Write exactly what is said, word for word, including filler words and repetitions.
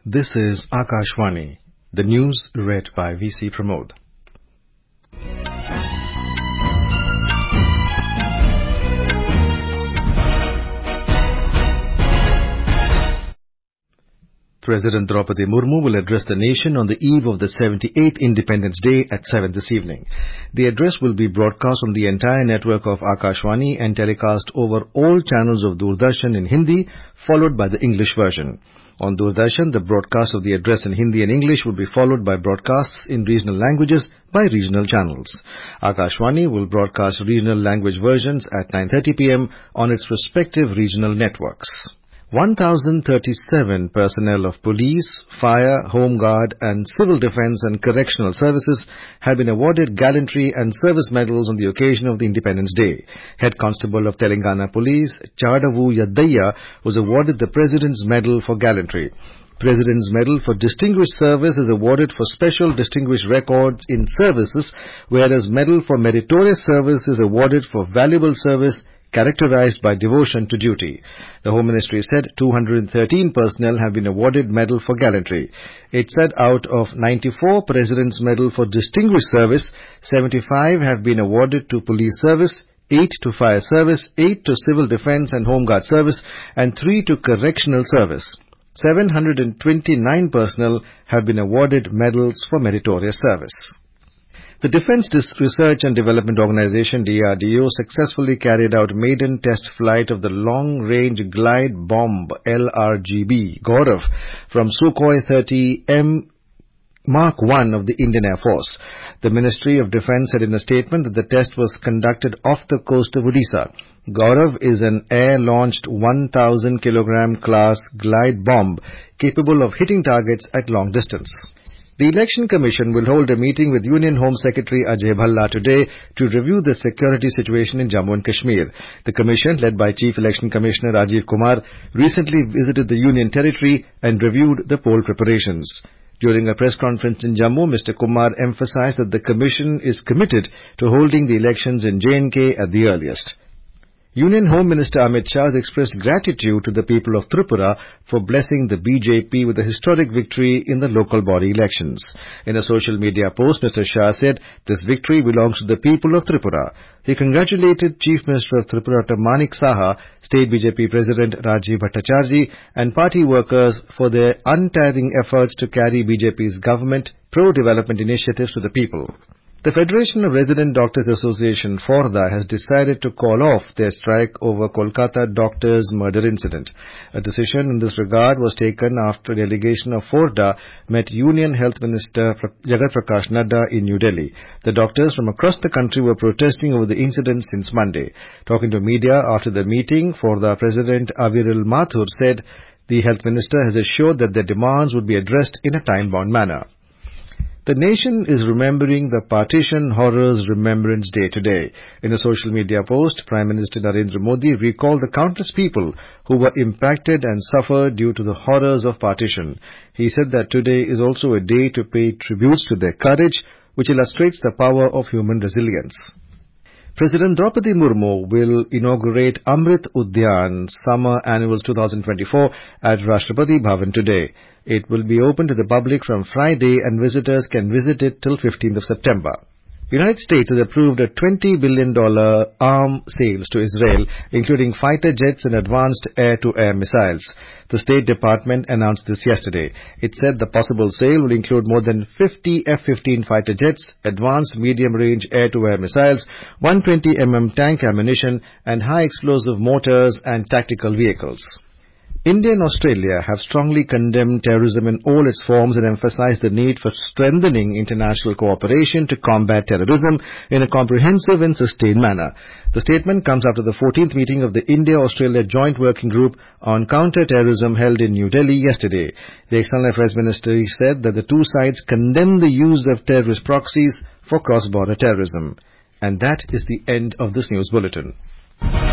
This is Akashvani, the news read by V C Pramod. President Draupadi Murmu will address the nation on the eve of the seventy-eighth Independence Day at seven this evening. The address will be broadcast on the entire network of Akashvani and telecast over all channels of Doordarshan in Hindi, followed by the English version. On Doordarshan, the broadcast of the address in Hindi and English will be followed by broadcasts in regional languages by regional channels. Akashvani will broadcast regional language versions at nine thirty p m on its respective regional networks. one thousand thirty-seven personnel of police, fire, home guard and civil defence and correctional services have been awarded gallantry and service medals on the occasion of the Independence Day. Head Constable of Telangana Police, Chadavu Yaddaya, was awarded the President's Medal for Gallantry. President's Medal for Distinguished Service is awarded for special distinguished records in services, whereas Medal for Meritorious Service is awarded for valuable service characterized by devotion to duty. The Home Ministry said two hundred thirteen personnel have been awarded Medal for Gallantry. It said out of ninety-four President's Medal for Distinguished Service, seventy-five have been awarded to Police Service, eight to Fire Service, eight to Civil Defence and Home Guard Service, and three to Correctional Service. seven hundred twenty-nine personnel have been awarded medals for meritorious service. The Defence Research and Development Organization D R D O successfully carried out maiden test flight of the Long-Range Glide Bomb L R G B Gaurav from Sukhoi thirty M Mark one of the Indian Air Force. The Ministry of Defence said in a statement that the test was conducted off the coast of Odisha. Gaurav is an air-launched one thousand kilogram class glide bomb capable of hitting targets at long distance. The Election Commission will hold a meeting with Union Home Secretary Ajay Bhalla today to review the security situation in Jammu and Kashmir. The Commission, led by Chief Election Commissioner Rajiv Kumar, recently visited the Union Territory and reviewed the poll preparations. During a press conference in Jammu, Mister Kumar emphasized that the Commission is committed to holding the elections in J and K at the earliest. Union Home Minister Amit Shah has expressed gratitude to the people of Tripura for blessing the B J P with a historic victory in the local body elections. In a social media post, Mister Shah said this victory belongs to the people of Tripura. He congratulated Chief Minister of Tripura Doctor Manik Saha, State B J P President Rajiv Bhattacharjee and party workers for their untiring efforts to carry B J P's government pro-development initiatives to the people. The Federation of Resident Doctors Association, FORDA, has decided to call off their strike over Kolkata doctors' murder incident. A decision in this regard was taken after a delegation of FORDA met Union Health Minister Jagat Prakash Nadda in New Delhi. The doctors from across the country were protesting over the incident since Monday. Talking to media after the meeting, FORDA President Aviral Mathur said the Health Minister has assured that their demands would be addressed in a time-bound manner. The nation is remembering the Partition Horrors Remembrance Day today. In a social media post, Prime Minister Narendra Modi recalled the countless people who were impacted and suffered due to the horrors of partition. He said that today is also a day to pay tributes to their courage, which illustrates the power of human resilience. President Draupadi Murmu will inaugurate Amrit Udyan Summer Annuals twenty twenty-four at Rashtrapati Bhavan today. It will be open to the public from Friday and visitors can visit it till fifteenth of September. United States has approved a twenty billion dollars arms sales to Israel, including fighter jets and advanced air-to-air missiles. The State Department announced this yesterday. It said the possible sale will include more than fifty F fifteen fighter jets, advanced medium-range air-to-air missiles, one hundred twenty millimeter tank ammunition, and high-explosive mortars and tactical vehicles. India and Australia have strongly condemned terrorism in all its forms and emphasized the need for strengthening international cooperation to combat terrorism in a comprehensive and sustained manner. The statement comes after the fourteenth meeting of the India-Australia Joint Working Group on Counter-Terrorism held in New Delhi yesterday. The External Affairs Ministry said that the two sides condemn the use of terrorist proxies for cross-border terrorism. And that is the end of this news bulletin.